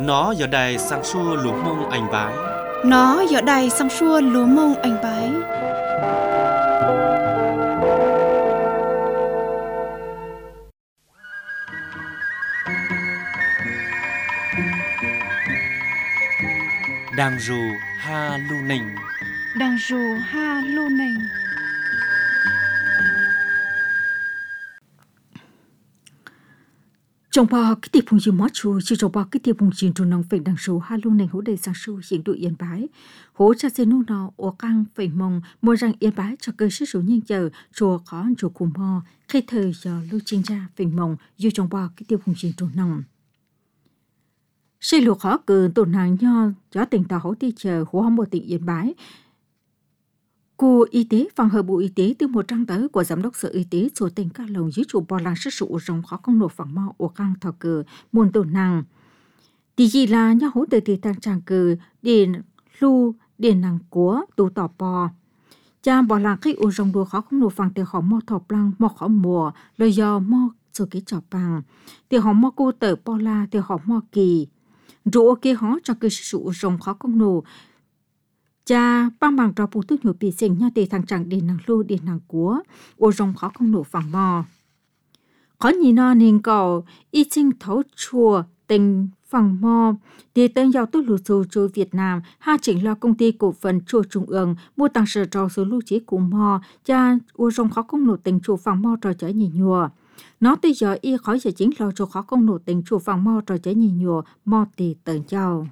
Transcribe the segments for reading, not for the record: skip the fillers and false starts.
Nó giờ đây sang xua lúa mông anh bái. Nó giờ đây sang xua lúa mông anh bái. Đang dù ha lu nình. Đang dù ha lu nình. Trong bao cái tiệp phùng gì mót chú, chỉ trong bao cái tiệp phùng chiến trung nông phèn đằng số ha lu nình hỗ đầy sang su hiện đội yên bái, hỗ cha xe nô nọ ở căng phèn mông mua rằng yên bái cho cơ sức số nhân giờ chùa khó chùa cùng mò khi thời giờ lưu chính ra phèn mông dù trong bao cái tiệp phùng chiến trung nông. Xây lục khó cử tổn hàng nho cho tỉnh tàu hỗ ti chờ hỗ hâm bộ tỉnh yên bái. Cô y tế phòng hợp bộ y tế từ 100 tới của giám đốc sở y tế số tỉnh Ca Lồng dưới chủ bò làng sức sụ rồng khó công nổ phẳng mò ở căng thọ cử muôn tổn năng. Thì gì là nhau hỗ từ tăng tràng cử điện lưu điện năng của tù tỏ bò. Cha bò làng khi u rồng đùa khó công nổ phẳng từ họ mò thọp lăng mò khó mùa lời do mò rồi cái chọc bằng. Từ họ mò cô tờ bò la từ họ mò kỳ. Rủ ok họ cho cơ sức sụ rồng khó công nổ. Cha băng bằng trò bù tư nhổ bị sinh nha tề thằng chẳng điện năng lưu điện năng của ô rồng khó không nổ phẳng mò. Khó nhìn nó nên cầu y sinh thấu chùa tình phẳng mò thì tên giàu tốt lụt dù cho Việt Nam ha chỉnh là công ty cổ phần chùa Trung ương mua tăng sở trò số lưu chế của mò cha ô rồng khó không nổ tình chùa phẳng mò trò chở nhì nhùa. Nó tới giờ y khỏi giờ chính lo cho khó không nổ tình chùa phẳng mò trò chở nhì nhùa mò tì tờn châu.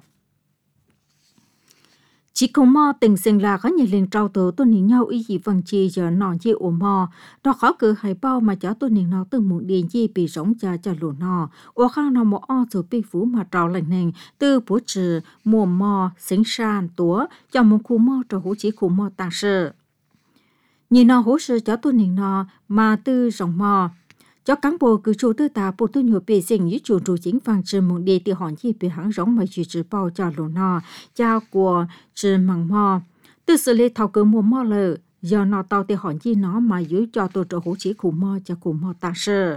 Chỉ không mò tình sinh là có nhiều lần trao tớ tôi nhìn nhau ý gì vằng chi giờ nọ chi ổ mò. Đó khó cử hải bao mà cho tôi nhìn nó từ một điện gì bị rỗng cho lụa nọ. Ổ khang nó một o rồi bị phú mà trao lạnh nền từ bố trừ mùa mò sinh sản túa cho một khu mò cho hỗ chỉ khu mò tăng sự. Nhìn nó hỗ sự cho tôi nhìn nó mà từ rỗng mò. Cho cán bộ cử chủ tư tà bộ tư nhựa bề sinh với chủ trụ chính phang trừ mong đề từ hòn chi bị hãng rỗng mà chủ trừ bao cho lỗ nọ, cho của trừ măng mò. Từ xử lý thảo cử mùa mò lờ, do nọ tàu từ hòn chi nó mà dưới cho tổ trợ hỗ chỉ khu mò cho khu mò tăng sự.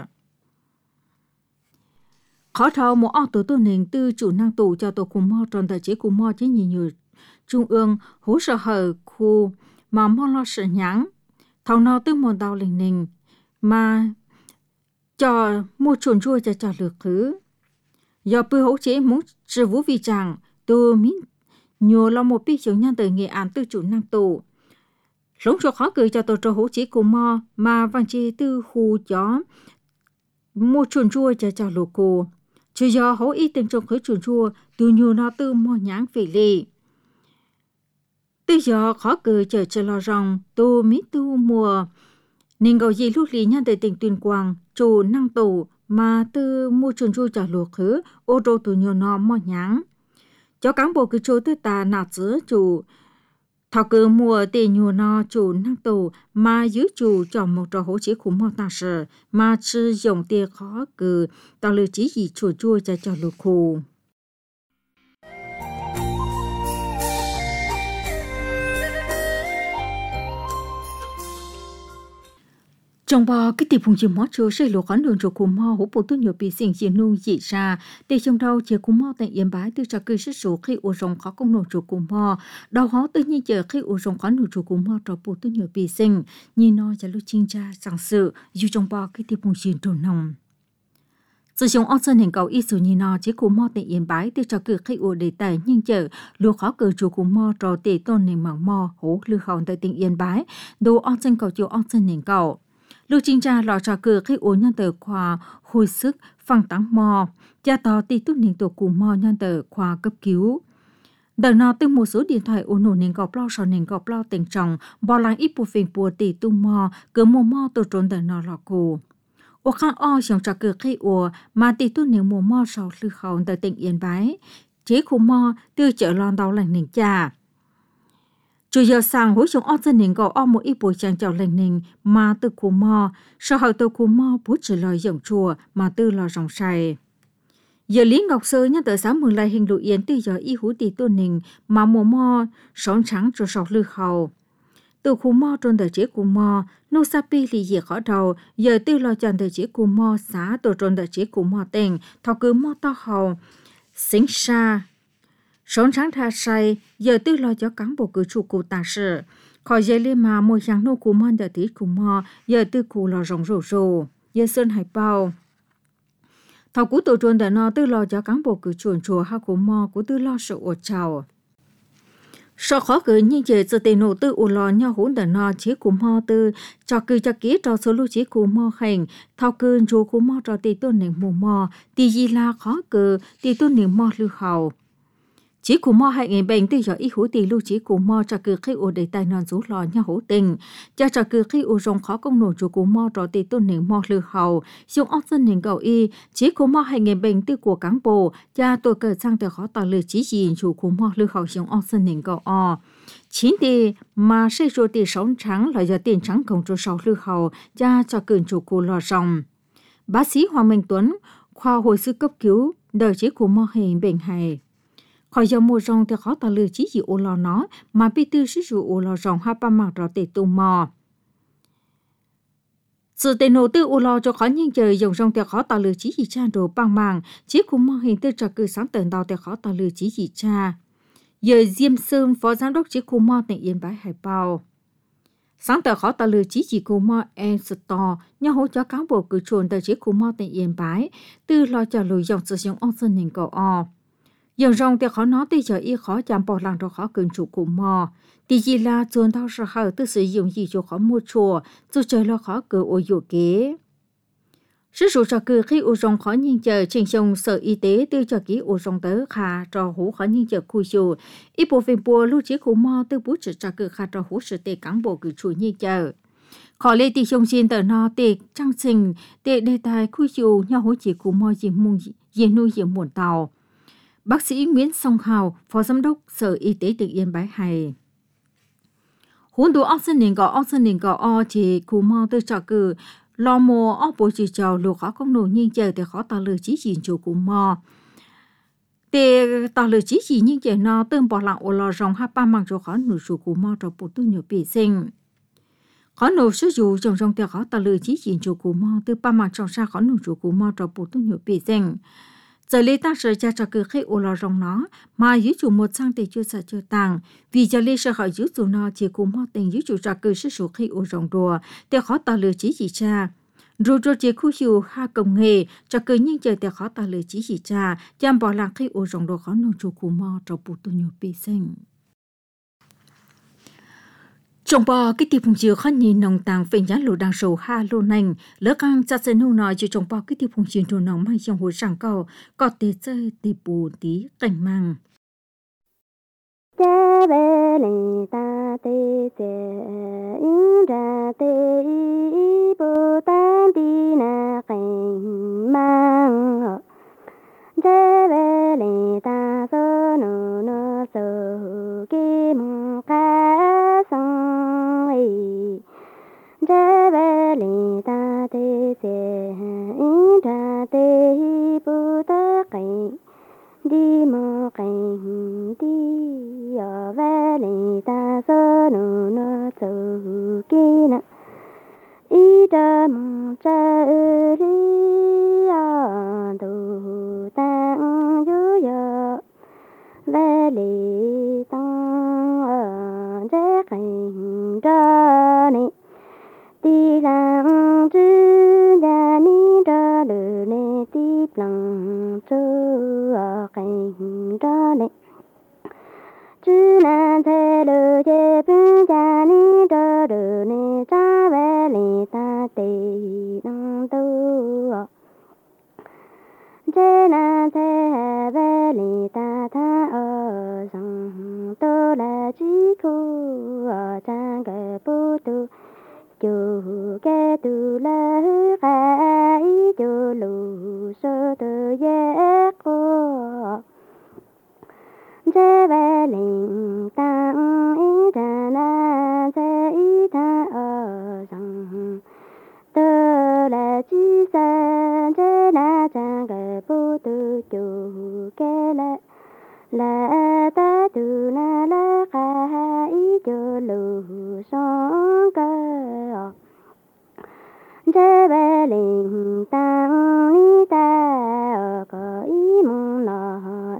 Khó thảo một ô tô nền từ chủ năng tù cho tổ khu mò tròn tờ chế khu mò chế nhiều trung ương hỗ trợ hở khu mà mò lo sự nhãn. Thảo nọ từ một đào lình nền mà cho mua chuồn chua cho lược khứ. Do bư hỗ chế muốn trừ vũ vi chẳng, tôi mình nhiều là một bí chủ nhân từ nghệ án từ chủ năng tù. Sống cho khó cười cho tôi cho hỗ chế của mò mà văn chế từ khu chó mua chuồn chua cho lược cô. Chứ do hỗ ý tình trong khứ chuồn chua từ nhiều nó từ mò nhãn về lì. Từ giờ khó cười chờ lo rong tôi mình tu mùa. Nên gọi gì lúc lý nhân từ tỉnh Tuyên Quang, chủ năng tù mà từ mua chuồn chua trả luộc khứ, ô tô từ nhiều nọ mò nhãn. Cho cán bộ cứ chỗ tư tà nạt giữa chủ, thảo cứ mua tiền nhiều nọ chủ năng tù mà giữ chủ cho một trò hỗ chế khủng mò tà sở, mà sử dụng tiền khó cứ tạo lưu chí gì chuồn chua cho luộc khủ. Trong bao cái tiệp phùng chìm mót chua xây lúa khán đường cho cú mò hỗ bộ tư nhiều bị sinh diện nung dị ra để trong đầu chỉ cú mò tại yên bái từ cho cơ sức số khi u rồng khó công nổ cho cú mò đầu họ tự nhiên chờ khi u rồng khán đường cho cú mò cho bộ tư nhiều bị sinh nhìn nó cho lúc chính tra sáng sự dù trong bao cái tiệp phùng chìm trồn nồng. Sử dụng ôn sơn hình cầu y sử nhìn nó chỉ cú mò tại yên bái từ cho cơ khi u để tài nhưng chờ lúa khó cử cho cú mò cho để tôn nền mảng mò hỗ lưu hòn tại tỉnh yên bái đồ ôn sơn cầu cho ôn sơn hình cầu. Lưu chính tra lò trò cử khi ổ nhân tờ khoa hồi sức phăng tăng mò, cha tỏ tì túc nền tổ cụ mò nhân tờ khoa cấp cứu. Đợt nào từ một số điện thoại ổ nổ nền gọp lo sò nền gọp lo tình trọng, bò làng ít bộ phim bùa tì tung mò, cứ mùa mò tổ trốn đợt nào lò cổ. Ổ khang o xong trò cử khi ổ mà tì túc nền mùa mò sò lưu khẩu tờ tỉnh yên bái. Chế khu mò từ chợ lòn đau lành nền cha. Chủ giờ sang hối chúng ớt dân nền gạo ớt một ít bồi trang chào lành nền mà từ khu mò, sau hậu từ khu mò bố trở lời dòng chùa mà từ lò rồng say. Giờ Lý Ngọc Sơ nhớ tới sáng mừng lại hình lụ yến từ giờ y hú tì tôn nền mà mùa mò sống trắng cho sọc lưu khẩu. Từ khu mò trôn tờ chế khu mò, nô sa pi lì dì khó đầu, giờ từ lò chọn tờ chế khu mò xá tổ trôn tờ chế khu mò tình, thọ cứ mò to hầu. sinh xa. Sống sáng tha say, giờ tư lo cho cán bộ cử trụ cụ tà sự. Khỏi dây lên mà môi sáng nô cụ mòn giờ tí cụ mò, giờ tư cụ lo rộng rổ rổ, giờ sơn hải bao. Thảo cú tổ chuồn đã nó tư lo cho cán bộ cử chuồn chùa ha cụ mò cú tư lo sự ổ chào. Sau khó cử như vậy giờ tiền nô tư ổ lo nhau hỗn đã nó chế cụ mò tư cho cử cho kỹ cho số lưu chế cụ mò hành. Thảo cử chùa cụ mò cho tỷ tôn nền mù mò, tỷ gì là khó cử, tỷ tôn nền mò lưu hào. Chỉ cụ mò hay ngày bệnh từ giờ ý hữu tỷ lưu chỉ cụ mò cho cứ khi ổ đầy tai non rú lò nhau hữu tình cho cứ khi ổ rong khó công nổi cho cụ mò cho tỷ tôn nền mò lưu hậu dùng óc dân nền cầu y chỉ cụ mò hay ngày bệnh từ của cán bộ cha tôi cờ sang từ khó tỏ lời chỉ gì chủ cụ mò lưu hậu dùng óc dân nền cầu o chính thì mà xây cho tỷ sống trắng là giờ tiền trắng công cho sáu lưu hậu cha cho cường chủ cụ lò rong. Bác sĩ Hoàng Minh Tuấn khoa hồi sức cấp cứu đời chỉ cụ mò hay bệnh hay khỏi giờ mua rong thì khó ta lừa chỉ gì ô lò nó mà bị tư sử dụng ô lò rong hai ba mặt rồi để tung mò. Sự tên nô tư ô lò cho khó nhân trời dùng rong thì khó ta lừa chỉ gì cha đồ bằng màng chỉ cũng mong hình tư cho cứ sáng tận đầu thì khó ta lừa chỉ gì cha. Giờ Diêm Sơn phó giám đốc chỉ cũng mò tỉnh Yên Bái Hải Bao. Sáng tờ khó ta lừa chỉ cũng mò store nhau hỗ trợ cán bộ cử chuồn tờ chỉ cũng mò tỉnh Yên Bái tư lo cho lùi dòng sử dụng ông sơn hình cầu o. Dòng rong thì khó nói tới giờ y khó chạm bỏ làng rồi khó cường chủ cụ mò. Thì gì là chuồn thao sở hở tư sử dụng gì cho khó mua chùa, dù trời lo khó cử ô dụ kế. Sử dụng cho cử khi ô rong khó nhìn chờ trình xong sở y tế tư cho ký ô rong tớ khá cho hú khó nhìn chờ khu dù. Ý bộ phim bùa lưu chế cụ mò tư bút cho cử khá cho hú sự tệ cán bộ cử chủ nhìn chờ. Khó lê tì xong xin tờ nó tệ trang trình tệ đề tài khu dù nhau hỗ chỉ cụ mò gì mùng gì nuôi gì muộn tàu. Bác sĩ Nguyễn Song Hào, Phó Giám đốc Sở Y tế tỉnh Yên Bái hay. Huấn đủ oxygen gõ o chỉ cú mò tư cho cử lo mồ o bộ chỉ chào lục khó công nổ nhưng chờ thì khó tao lừa chỉ gì chủ cú mò. Để tao lừa chỉ gì nhưng chờ nó tương bỏ lặng ô lo rong hai ba mang cho khó nổ chủ cú mò cho bộ tu nhiều bị sinh. Khó nổ sử dụng trong rong thì khó tao lừa chỉ gì chủ cú mò từ ba mang trong xa khó nổ chủ cú mò cho bộ tu nhiều bị sinh. Giờ lý ta sẽ cho cứ khi ô lò rong nó mà giữ chủ một sang thì chưa sợ chưa tàng vì giờ lý sẽ hỏi giữ chủ nó chỉ cùng họ tình giữ chủ cho cứ sử dụng khi ô rong đùa thì khó ta lừa chỉ gì cha rồi chỉ khu hiệu ha công nghệ cho cứ những giờ thì khó ta lừa chỉ gì cha chăm bỏ làng khi ô rong đùa khó nông chủ cùng họ cho bù tu nhiều bị sinh. Trong bò cái tiệp phùng chiều khăn nhìn nồng tàng phê nhá lộ đằng sầu ha lô nành lỡ căng cha sẽ nô nói chỉ trong bò cái tiệp phùng chiều đồ nóng mai trong hồ sảng cầu có tê chơi tê bù tí cảnh mang. Cha bê lì ta tê tê in ra tê y bù tan đi na cảnh mang. Cha bê lì ta sơ nô nô sơ kim ca sang ấy. Cha bê lì ta tê tê in ra tê y bù ta cảnh đi mò cảnh đi ở về lì ta sơ nô nô sơ kia nè ý đa mong cha đi ở đồ tăng dữ dở về lì tăng ở trái cảnh ra nè đi làm chữ nhà ni ra đời nè tiếp lòng chữ ở cảnh ra nè chữ nan thế đời chế bên nhà ni ra đời nè cha về lì ta tì năng tu chế nan thế về lì ta tha ở rằng tôi là chỉ khu ở trang cái bút tu chú cái tu là cái chú lù sơ từ dễ cô chế về linh tăng ý ra na chế ý tha ở rằng tôi là chỉ san chế na trang cái bút tu chú cái là ta tu na la cái chú lù song cơ chế về linh tăng ý ta có ý mong nó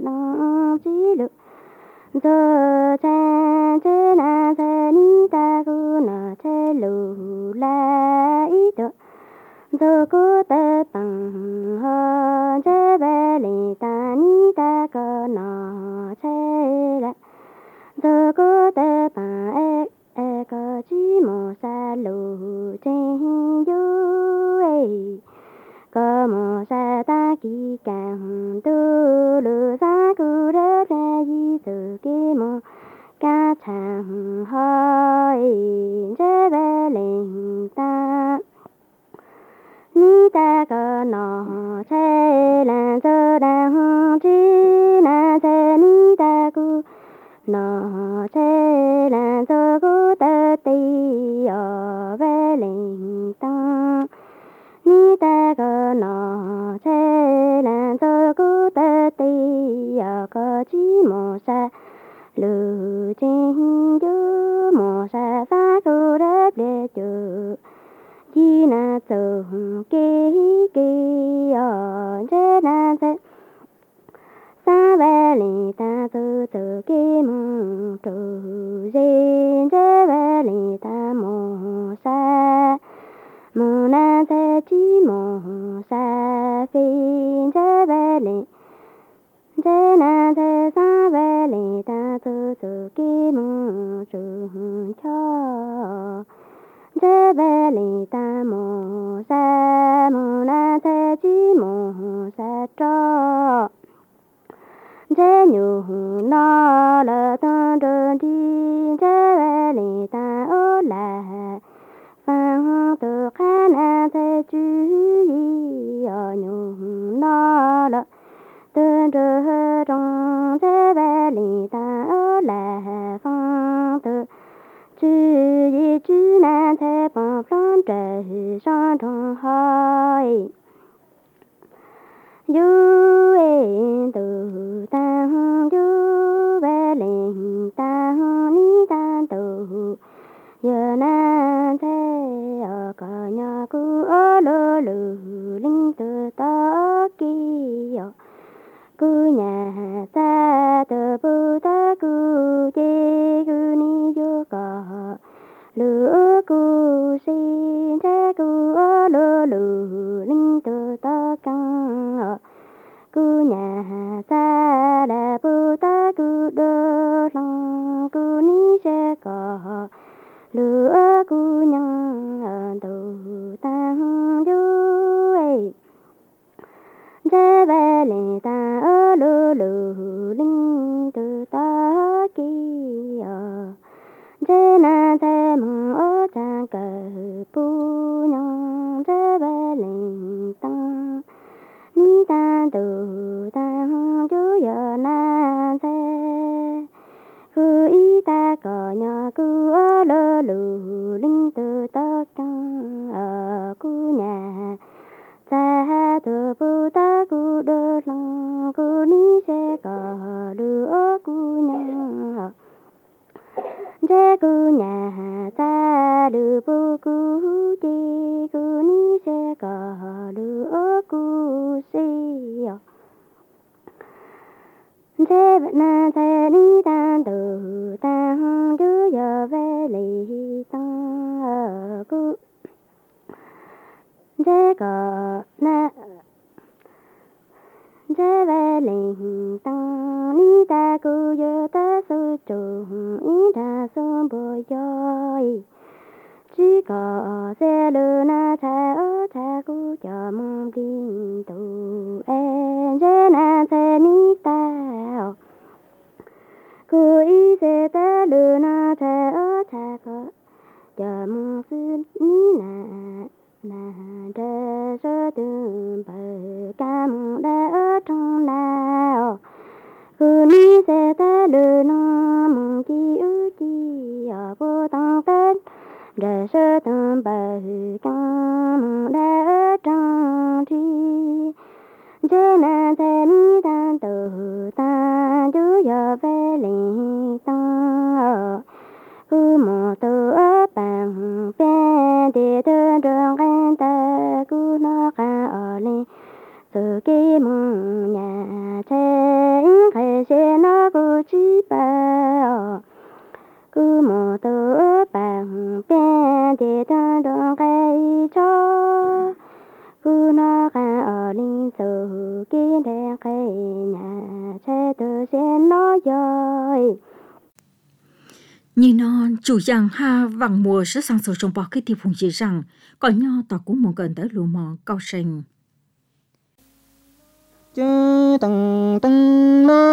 Zo chan che na che ni ta gu na che lu la i do. Zo gu te pang ho che be li ta ni ta ko na che la. Zo gu te pang e ko chi mo sa lu chen yu e. Có một sa ta kỳ càng tu lư sa cu rê rê yi từ kỳ mô ca chẳng hỏi rê bê linh ta ni ta có nọ chê là dơ đăng chi na chê ni ta cu nọ chê là dơ cu tơ tì ở bê linh ta ni ta có nọ chê là dơ cu tơ tì ở có chi mô sa lư chinh dư mô sa sa cu rếp đê chư chi na từ kỳ kỳ ở chê na chê sa bê lì ta từ từ kỳ mô trừ dì chê bê lì ta mô sa mô na chê chi mô sa phi chê bê lì chê na chê sa bê lì ta từ từ kỳ mô trừ cho chê bê lì ta mô na chê chi mô sa cho chê nhu nó lơ tân trơn đi chê bê lì ta ô la phang tự khá na chê chú y ở nhu nó lơ tân trơn trong chê bê lì ta ô la phang tự chú y chú na chê bóng plon trời son trong hỏi yu e tu tang yu bê linh tang ni tang tu yơ na thế ở cờ nhà cu ở lơ lử linh từ ta kỳ cu nhà ta từ bu ta cu chê cu ni vô cờ lửa cu xin thế cu ở lơ lử linh từ ta căng cu nhà ta đã bu ta cu đơ lòng cu ni sẽ cờ lửa cu nhang tu tang du e chê bê lì ta ở lư lư linh từ ta kỳ chê na chê mong ở cha cờ pu nhang chê bê lì tăng ni ta tu tang du giờ na chê cứ ý ta có nhà cứ ở lơ lử linh từ ta căng ở cu nhà ta từ bu ta cu đơ lòng cu ni sẽ có lửa cu nhà chê cu nhà ta đưa bu cu chê cu ni sẽ có lửa cu xì chê na chê ni tan từ tăng chứ giờ về lì tăng ở cu chê cờ na chê về lì tăng ni ta cu giờ ta su trùng ý ta xuân bồi doi chỉ có xe lư na cha ở cha cu cho mong tin tu em chê na chê ni ta cu ý xe ta lư na cha ở cha có cho mong sư ni na đê sơ tương bờ cam đã ở trong nào cu ni xe ta lư na mong chi ư chi ở vô tăng tết để sơ tương bờ cam đã ở trong chi chê na chê ni tan từ ta chú giờ về lì tăng cu mò từ ở bằng bên để đơn đường anh ta cu nó ca ở lì từ cái mong nhà chê khai xe nó cu chi ba chế chân đông cái cho cú nó gan ở linh sầu kiến đen cái nhà che từ sen nó doi nhìn non chủ giang ha vàng mùa rất sang sầu trong bò cái tiêu phùng chỉ rằng có nho tỏ cũng một gần tới lùa mò cao sành chớ tăng tăng na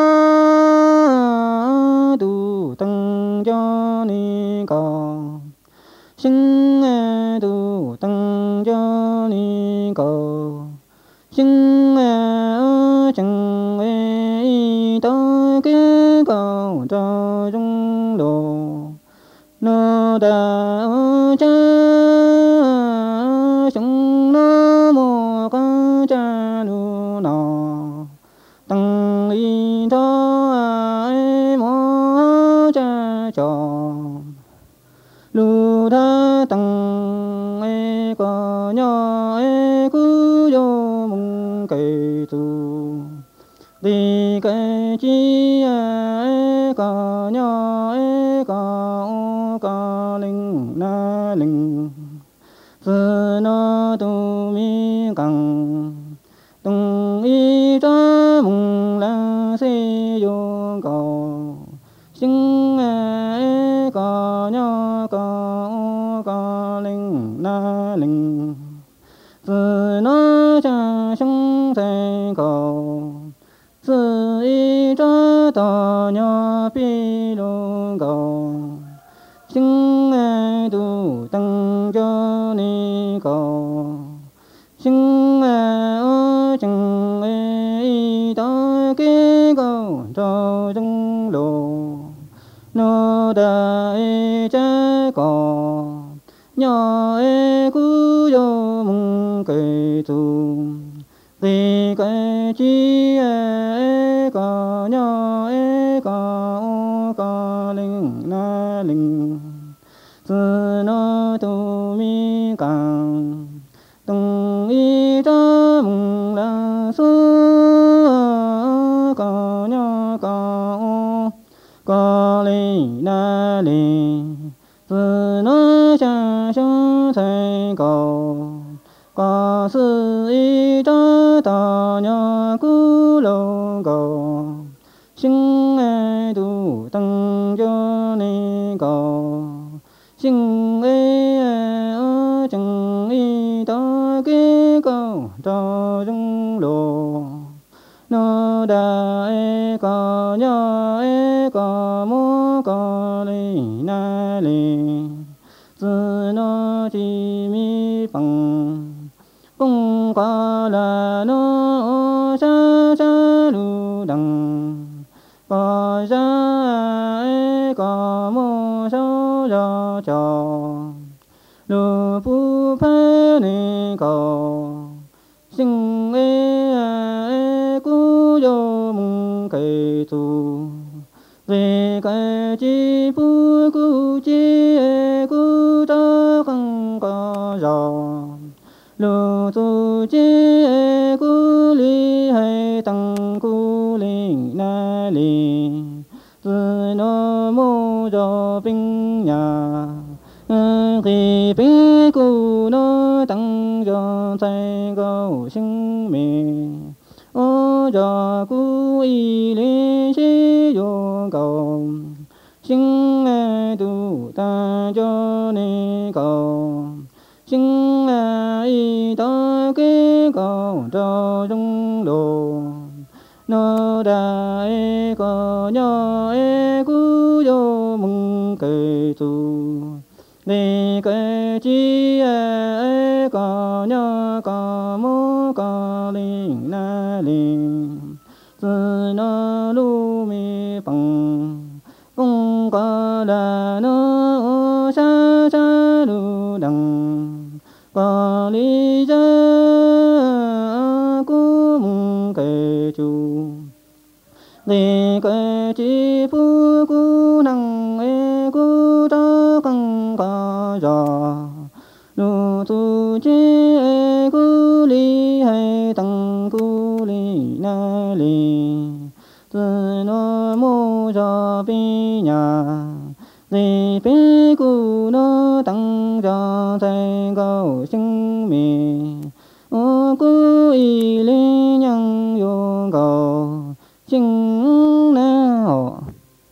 tu tăng cho ni co sinh tu tăng cho ni co sinh chẳng ấy to cái cầu cho trung đồ nó đã cha chúng nó mò có cha nu nọ tăng y đó ai mò cha cho lu tha tăng ai có nhỏ ai cứ vô mong cây tu đi cái chi ai có nhỏ ai có linh na linh giờ nó tu mi càng tung y cho mong la se yo cầu sinh ai có nhỏ có linh na linh giờ nó cha sống thế cầu giờ y cho tao nhỏ pi lu cầu sinh ai tu tăng cho ni cầu sinh ai ở chẳng ai ta cái cầu cho trong lộ nó đại cha cò nhỏ ai cứ vô mong cây tu thì cái chi ai có nhỏ ai có linh na linh giờ nó tu mi càng tung y cho mong la số có nhỏ có linh na linh giờ nó cha sống thay cầu có sự y cho ta nhỏ cứ lâu cầu sinh ai tu tăng cho ni cầu sinh ai ở chẳng y ta cái cầu cho trong lộ nó đã có nhỏ có mô có li na li giờ nó chỉ mi bằng bông qua là nó cha cha lu đằng có ra có mô sao ra cho lu phu phê ni cầu sinh cú vô mong cây tu về cái chi phu cú chi cú ta không có giò lu tu chi cú li hay tăng cú li na li từ nó mô cho bình nhà khi bình cú nó tăng cho thay cầu sinh mệnh ô cho cú y li chi vô cầu sinh tu ta cho ni cầu sinh ai ta cái cầu cho trong đồ nó đại có nhỏ cú vô mong cây tu đi cái chi có nhỏ có mô có linh na linh giờ nó lu mi bằng bông có là nó xa xa lu đằng có lý do của mong cây chu đi cái chi phu cu năng cu ta không có giò lu tu chi cu li hay tăng cu li na li từ nó mô cho bi nhà đi bi cu nó tăng cho thầy cầu sinh mi ô cô y lý nhân yêu cầu sinh nào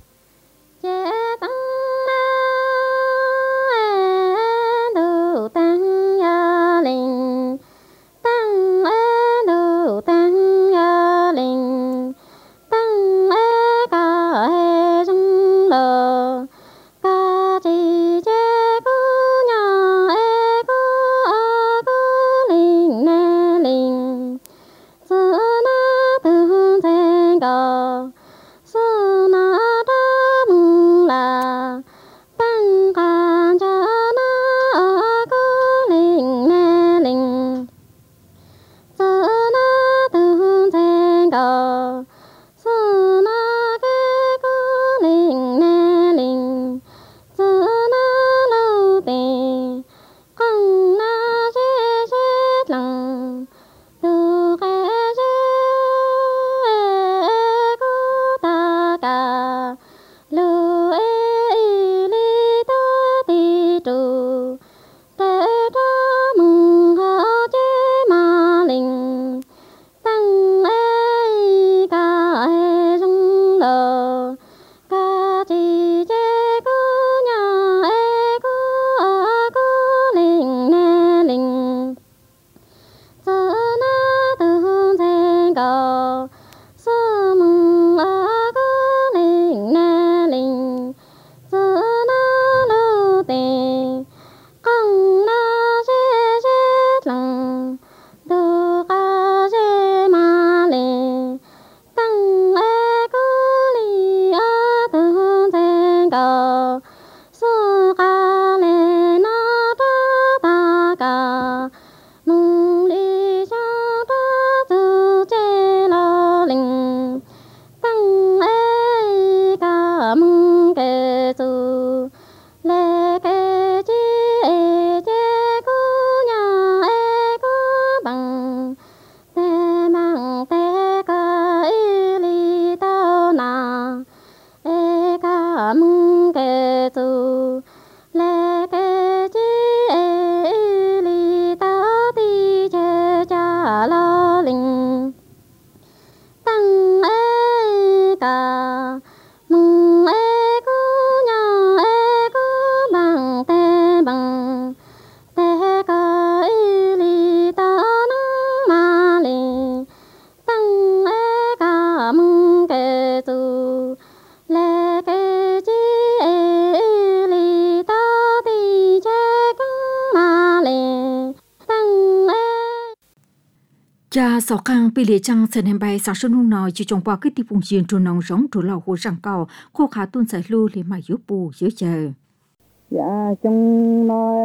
cha sọ khang pi lệ chăng sen hem bay sa sân nung nòi chỉ trồng qua cái tiệp vùng chiến trôn nòng giống trôn lầu hồ răng cao khô khá tuôn giải lưu để mà giúp bù dưới chờ dạ chung nói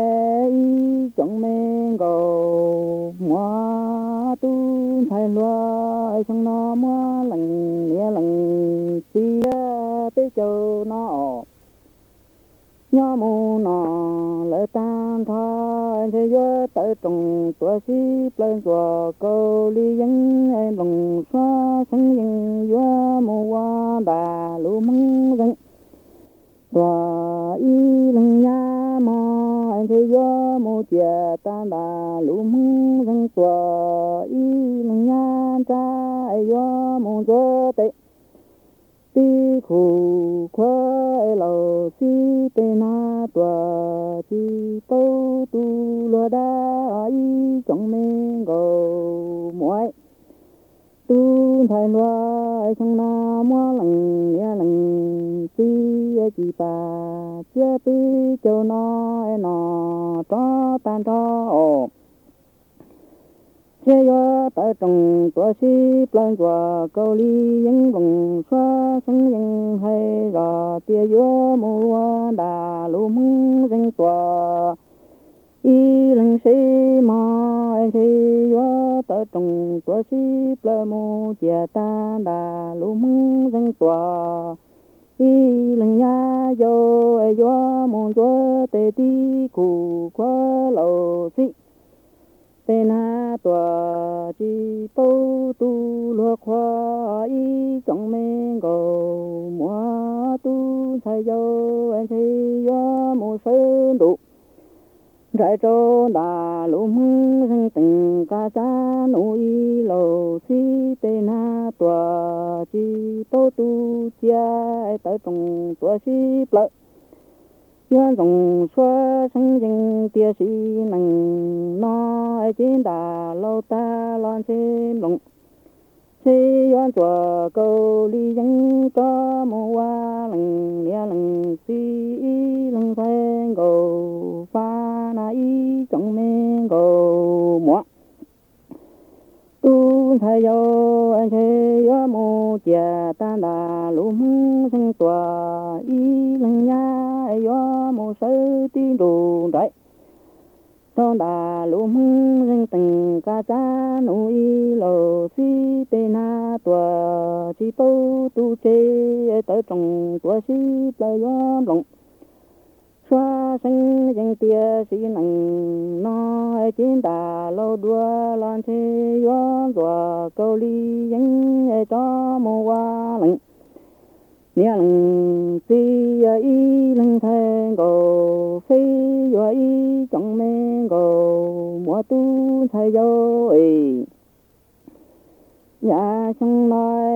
chung mình cầu mua tu thay loa chung nó mua lần nia lần chia tới châu nó nhớ mù nó lỡ tan thôi thế giới tới trồng tua xí lên chùa câu ly dân em lòng xóa sáng dân gió mù qua đà lũ măng dân tua y lần nhà mò em thế gió mù chia tan đà lũ măng dân tua y lần nhà cha gió mù gió tệ ti khu khoe lầu si tê na tua chi tâu tu lúa đá y trong mình gầu muối tu thay lúa trong na mua lần nia lần ti chi pa chia pi châu nó cho tan cho chế yo tại trồng tua si plan tua câu ly những vòng xóa sống những hay rò tia yo mua đà lũ măng danh tua y lần si mà anh thì yo tại trồng tua si plan mu chia ta đà lũ măng danh tua y lần nhà yo mu yo tê ti cụ qua lầu si tên ha tòa chi tâu tu lúa khoa y trong mình gầu mua tu thay dâu anh thấy gió mùa sơn đủ trái trâu đà lũ mưng rừng từng ca cha núi lầu si tê na tua chi tô tu chia tới trồng tua si plợ yuan rồng xóa sinh dinh tia si nằng nó trên đà lâu ta loan trên lồng si yuan chùa câu ly dân có mô hoa lằng lia lằng si lằng thanh gầu pha na y trong men gầu mua tu thay yo anh thấy yo mô chia tan đà lũ mưng sinh tòa y lằng nha yo mô sơ tin đồ đại trong đà lũ mưng sinh tình ca cha núi lầu si tê na tòa chi tô tu chê tới trồng tua si plei yo lồng xóa sinh dân tia si nằng nó trên đà lâu đua lan thế yo đùa câu ly dân cho mô hoa lạnh nia lằng si y lằng thanh gầu phi yo y trong men gầu mua tu thay yo nhà trong nói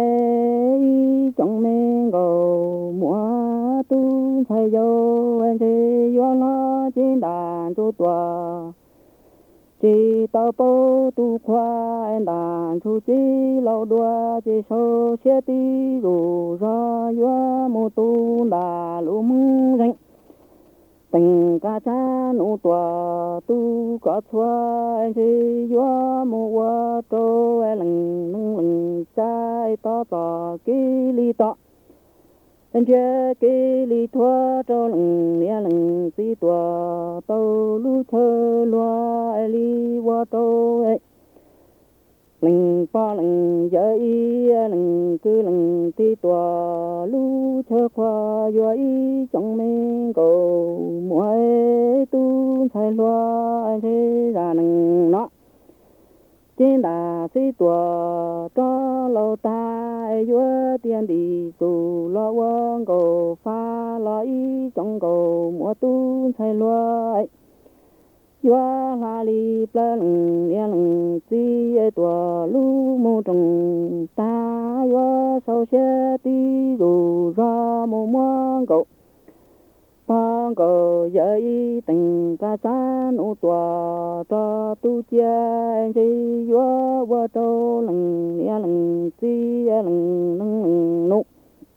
trong men gầu mua tu thay yo anh thế yo nó trên đàn tu tòa chỉ tao bố tu khoa anh đàn tu chỉ lâu đua chỉ số xe tí dù ra yo mô tu đà lũ mưng răng tình ca cha nụ tòa tu có thua anh thì yo mô qua trô anh lằng trái to to kí li to anh chơi kí li thua trô lằng nia lằng tí tòa tàu lú thơ loa ai li qua trô ấy lằng pa lằng giờ y lằng cứ lằng tí tòa lú thơ khoa yo y trong men cầu muối tu thay loa anh thế ra nằng nó trên đà si tòa cho lâu ta yo tiền đi tu lo quang cầu pha lo y trong cầu mua tu thay loa yo la li plan nia lằng si tòa lu mô trồng ta yo sau xe ti dù ra mô mua cầu phong cầu dậy tình ca cha nụ tòa cho tu chia anh si yo qua trâu lằng nia lằng si lằng lằng nụ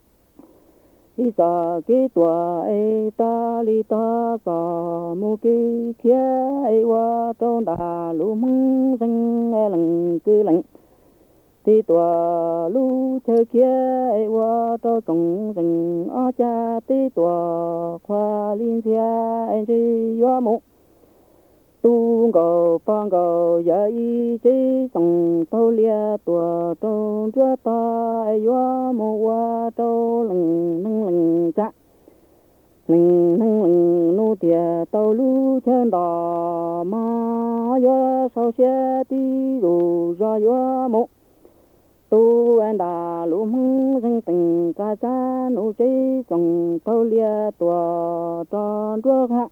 đi sa cái tòa ấy ta li ta sa mu cái kia ấy qua trâu đà lũ mưng sinh lằng cứ lằng thì tòa lũ chơi kia ấy qua trâu trồng rừng ở cha tí tòa khoa liên xia anh si yo mu tu cầu phong cầu giờ y chỉ trồng tàu lia tòa trâu chúa ta yo mu qua trâu lằng lằng cha lằng nu tia tàu lú chân đò mà yo sau xe tí dù ra yo mu tu anh đà lũ mưng sinh tình ca cha nụ chế trồng tàu lia tòa tròn chúa hạ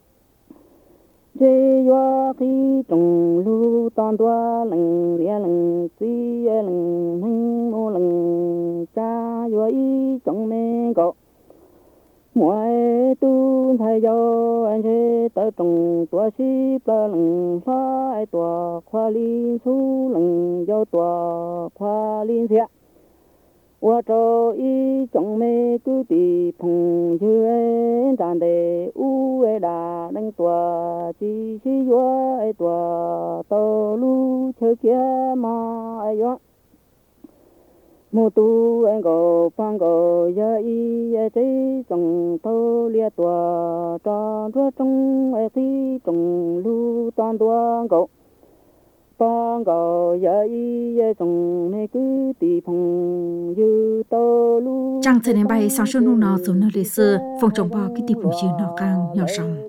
chế yo khi trồng lú toàn tua lằng lia lằng si lằng hưng mô lằng cha yo y trồng men cọ muối tu thay yo anh chế tới trồng tua si plơ lằng phá tua khoa liên su lằng yo tua khoa liên xia qua trâu y trồng mê cứ tì phồng như ấy đàn đề u ấy đà đánh tua chi si yo ấy tua tàu lu chơi kia mà ấy yo mô tu anh go phang go ya y chế trồng tàu lia tua tròn chúa trong ấy thi trồng lu toàn tua go phang go ya y trồng này cứ tì phong như tàu lu trang thời điểm bay sáng sớm nung nọ xuống nơi lịch sử phòng trồng bò cái tiệp bùng chiều nọ càng nhỏ sòng